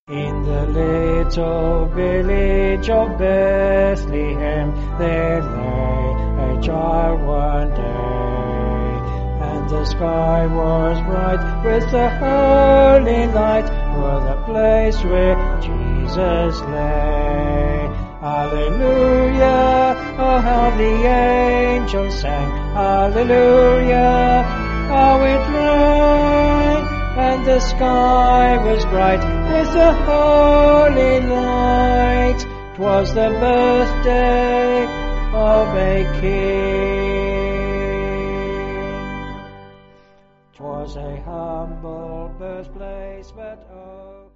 In the little village of Bethlehem, there lay a child one day, and the sky was bright with the holy light for the place where Jesus lay. Hallelujah, oh how the angels sang, hallelujah, how it rang, and the sky was bright with the holy light. 'Twas the birthday of a king. 'Twas a humble birthplace, but oh,